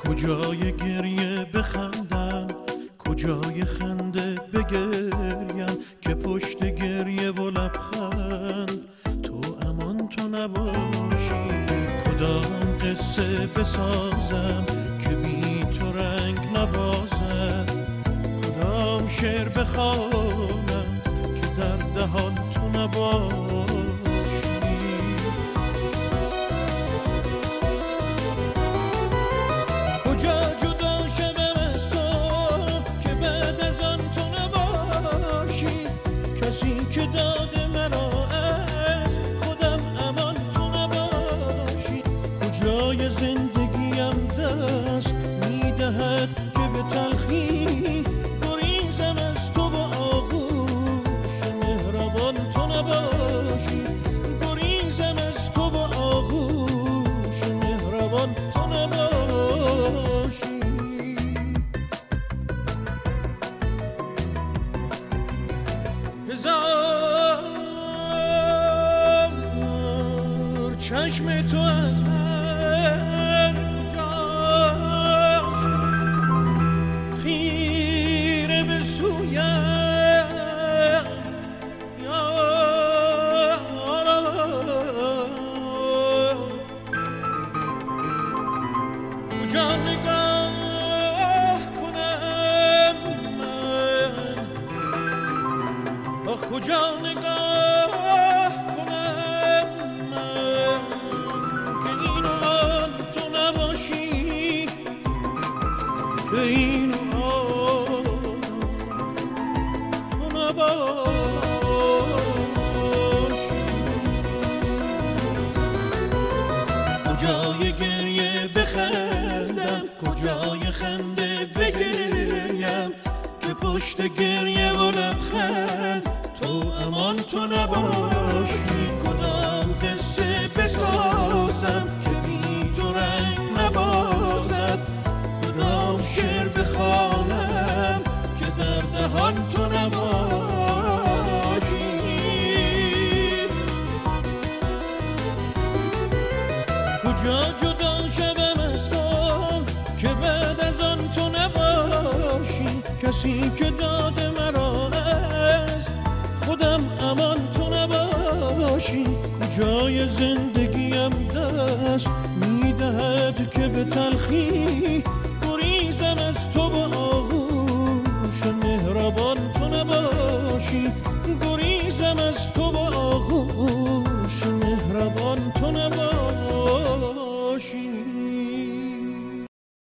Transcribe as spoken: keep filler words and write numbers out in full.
کجای گریه بخندم، کجای خنده بگریم، که پشت گریه و لبخند تو امان تو نباشی. کدام قصه بسازم که بی تو رنگ نبازد، کدام شعر بخوانم که در دهان تو نباشی. کجا جدا شوم از تو که بعد از آن تو نباشی، کسی که داده مرا از خودم امان تو نباشی. کجای زندگیم دست میدهد که به تلخی گریزم از تو و آغوش مهربان تو نباشی. گریزم از تو و آغوش مهربان تو نباشی. هزار چشم تو از هر کجاست، خیره به سویم کجا نگاه کنم من، آخ کجا نگاه کنم من که این و آن تو نباشی، که این و آن تو نباشی. کجای گریه بخندم، کجای خنده بگریم، که پشت گریه و لبخند تو امان تو نباشی. کدام قصه بسازم که بی تو رنگ نبازد، کدام شعر بخوانم که در دهان تو نباشی. کجا جدا شوم از تو که بعد از آن تو نباشی، کسی که داده مرا از خودم امان تو نباشی. کجای زندگیم دست میدهد که به تلخی گریزم از تو و آغوش مهربان تو نباشی. گریزم از تو